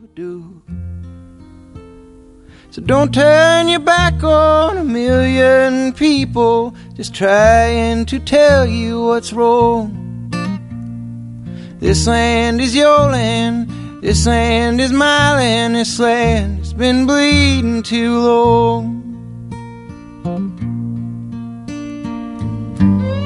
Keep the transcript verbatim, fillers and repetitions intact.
do. So don't turn your back on a million people just trying to tell you what's wrong. This land is your land, this land is my land, this land has been bleeding too long.